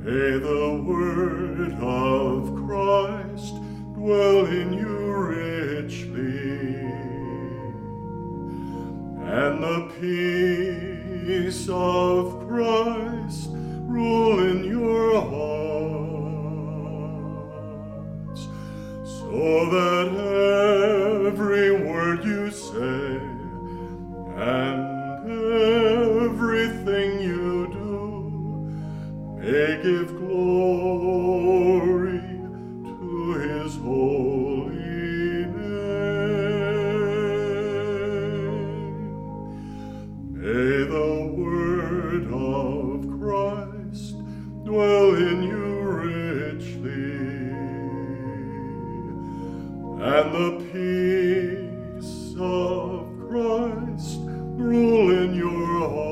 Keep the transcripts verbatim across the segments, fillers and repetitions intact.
May the word of Christ dwell in you richly, and the peace of Christ rule in your hearts, so that every word you say and everything you do may give glory to his holy name. May the word of Christ dwell in you richly, and the peace of Christ rule in your hearts.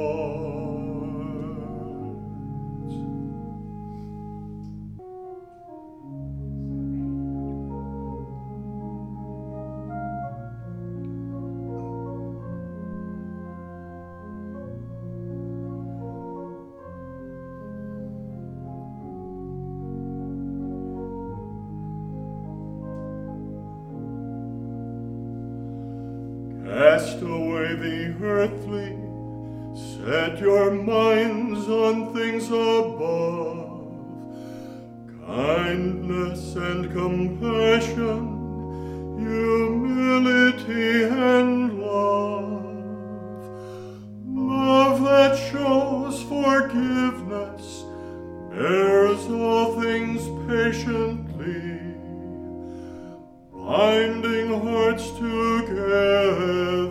Cast away the earthly, set your minds on things above. Kindness and compassion, humility and love. Love that shows forgiveness, bears all things patiently, binding hearts together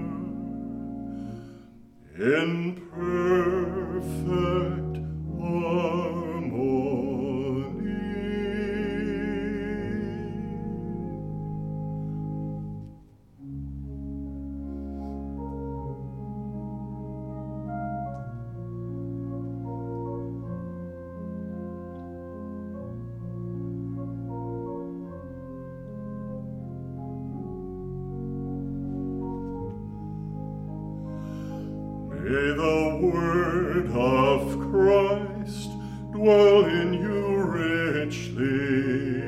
in perfect harmony. May the word of Christ dwell in you richly,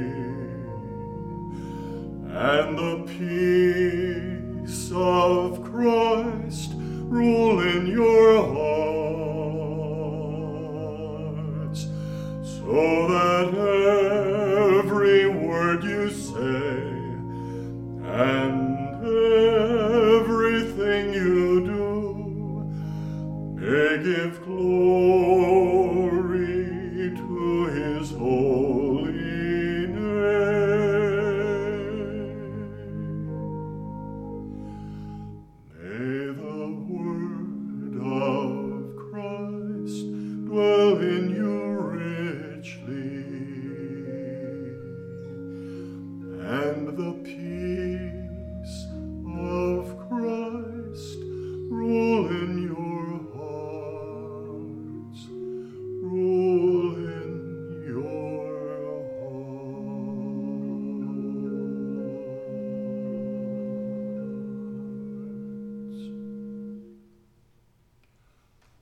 and the peace of Christ rule in your hearts, so that every word you say and